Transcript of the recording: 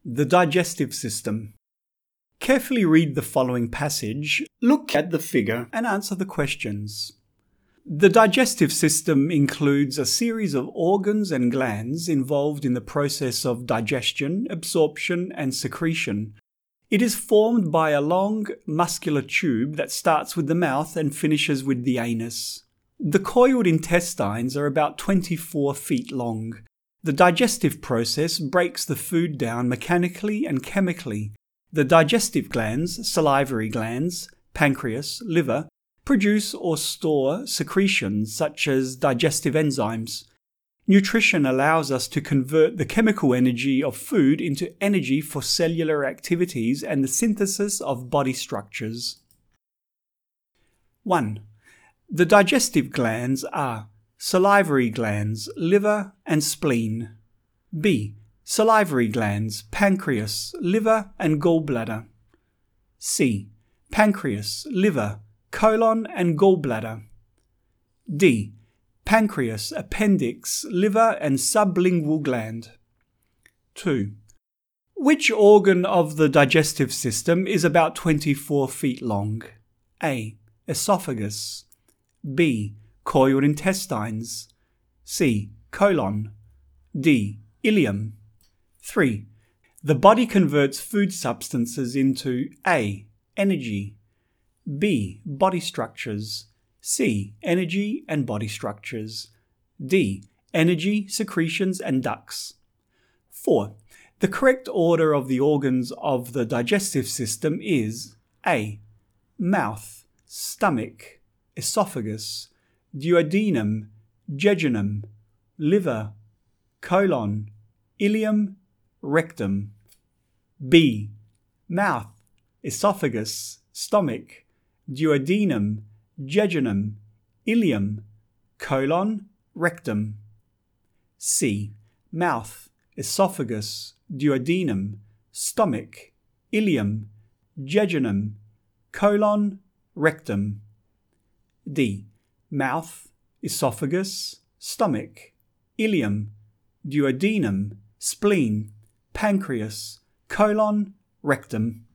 The digestive system. Carefully read the following passage, look at the figure, and answer the questions. The digestive system includes a series of organs and glands involved in the process of digestion, absorption, and secretion. It is formed by a long, muscular tube that starts with the mouth and finishes with the anus. The coiled intestines are about 24 feet long. The digestive process breaks the food down mechanically and chemically. The digestive glands, salivary glands, pancreas, liver, produce or store secretions such as digestive enzymes. Nutrition allows us to convert the chemical energy of food into energy for cellular activities and the synthesis of body structures. 1. The digestive glands are salivary glands, liver, and spleen. B. Salivary glands, pancreas, liver, and gallbladder. C. Pancreas, liver, colon, and gallbladder. D. Pancreas, appendix, liver, and sublingual gland. 2. Which organ of the digestive system is about 24 feet long? A. Esophagus. B. Coiled intestines. C. Colon. D. Ileum. 3. The body converts food substances into A. Energy. B. Body structures. C. Energy and body structures. D. Energy, secretions, and ducts. 4. The correct order of the organs of the digestive system is A. Mouth, stomach, esophagus, duodenum, jejunum, liver, colon, ileum, rectum. B. Mouth, esophagus, stomach, duodenum, jejunum, ileum, colon, rectum. C. Mouth, esophagus, duodenum, stomach, ileum, jejunum, colon, rectum. D. Mouth, esophagus, stomach, ileum, duodenum, spleen, pancreas, colon, rectum.